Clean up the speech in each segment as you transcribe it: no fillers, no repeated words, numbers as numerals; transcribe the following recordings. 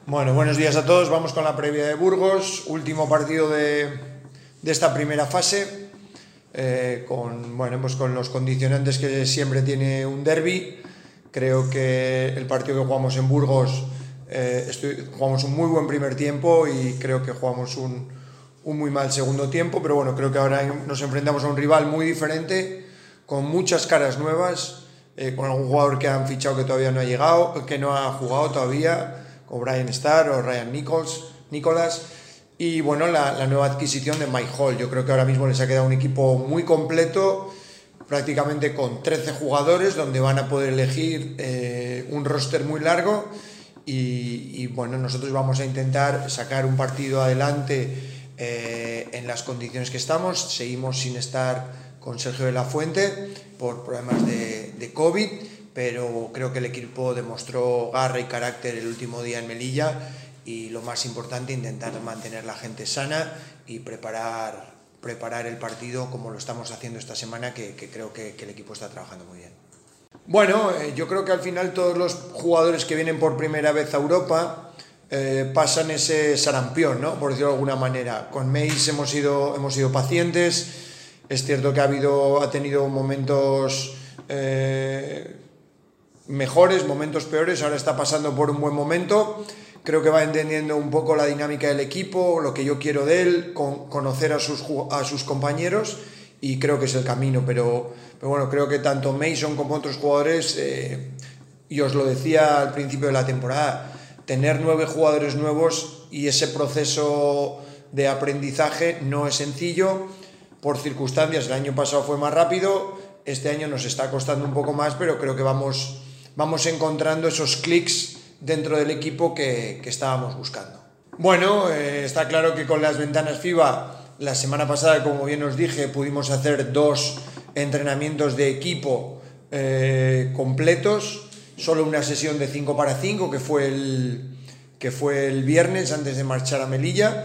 Bueno, buenos días a todos. Vamos con la previa de Burgos, último partido de esta primera fase, con los condicionantes que siempre tiene un derbi. Creo que el partido que jugamos en Burgos, jugamos un muy buen primer tiempo y creo que jugamos un muy mal segundo tiempo, pero bueno, creo que ahora nos enfrentamos a un rival muy diferente, con muchas caras nuevas, con algún jugador que han fichado que todavía no ha llegado, que no ha jugado todavía, como Brian Starr o Ryan Nicholas, y bueno, la nueva adquisición de Mike Hall. Yo creo que ahora mismo les ha quedado un equipo muy completo, prácticamente con 13 jugadores, donde van a poder elegir un roster muy largo y bueno, nosotros vamos a intentar sacar un partido adelante en las condiciones que estamos. Seguimos sin estar con Sergio de la Fuente por problemas de COVID, pero creo que el equipo demostró garra y carácter el último día en Melilla y lo más importante, intentar mantener la gente sana y preparar el partido como lo estamos haciendo esta semana, que creo que el equipo está trabajando muy bien. Bueno, yo creo que al final todos los jugadores que vienen por primera vez a Europa pasan ese sarampión, ¿no? Por decirlo de alguna manera. Con Meis hemos sido pacientes. Es cierto que ha tenido momentos mejores, momentos peores, ahora está pasando por un buen momento. Creo que va entendiendo un poco la dinámica del equipo, lo que yo quiero de él, conocer a sus compañeros, y creo que es el camino, pero bueno, creo que tanto Mason como otros jugadores, y os lo decía al principio de la temporada, tener 9 jugadores nuevos y ese proceso de aprendizaje no es sencillo por circunstancias. El año pasado fue más rápido, este año nos está costando un poco más, pero creo que vamos encontrando esos clics dentro del equipo que estábamos buscando. Bueno, está claro que con las ventanas FIBA, la semana pasada, como bien os dije, pudimos hacer 2 entrenamientos de equipo completos, solo una sesión de 5 para 5, que fue el viernes antes de marchar a Melilla.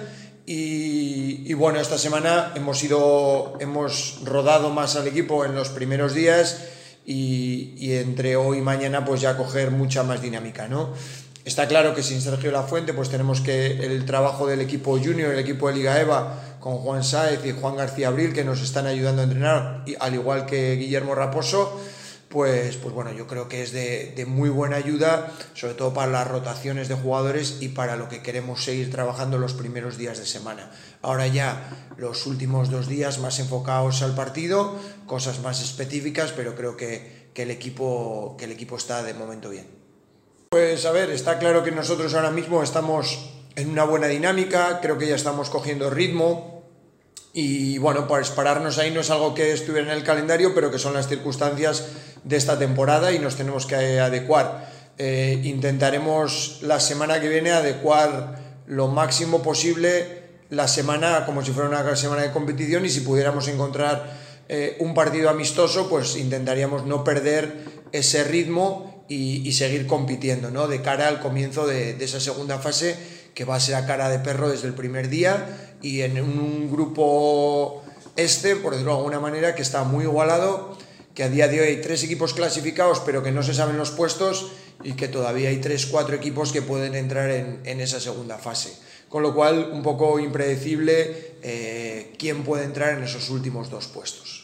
Y bueno, esta semana hemos rodado más al equipo en los primeros días y entre hoy y mañana pues ya coger mucha más dinámica, ¿no? Está claro que sin Sergio de la Fuente pues tenemos que el trabajo del equipo junior, el equipo de Liga EVA, con Juan Sáez y Juan García Abril, que nos están ayudando a entrenar, al igual que Guillermo Raposo, pues bueno, yo creo que es de muy buena ayuda, sobre todo para las rotaciones de jugadores y para lo que queremos seguir trabajando los primeros días de semana. Ahora ya los últimos 2 días más enfocados al partido, cosas más específicas, pero creo que el equipo está de momento bien. Pues a ver, está claro que nosotros ahora mismo estamos en una buena dinámica, creo que ya estamos cogiendo ritmo. Y bueno, pues pararnos ahí no es algo que estuviera en el calendario, pero que son las circunstancias de esta temporada y nos tenemos que adecuar. Intentaremos la semana que viene adecuar lo máximo posible la semana como si fuera una semana de competición, y si pudiéramos encontrar un partido amistoso, pues intentaríamos no perder ese ritmo y seguir compitiendo, ¿no? De cara al comienzo de esa segunda fase, que va a ser a cara de perro desde el primer día, y en un grupo por decirlo de alguna manera, que está muy igualado, que a día de hoy hay 3 equipos clasificados pero que no se saben los puestos, y que todavía hay 3-4 equipos que pueden entrar en esa segunda fase, con lo cual un poco impredecible quién puede entrar en esos últimos 2 puestos.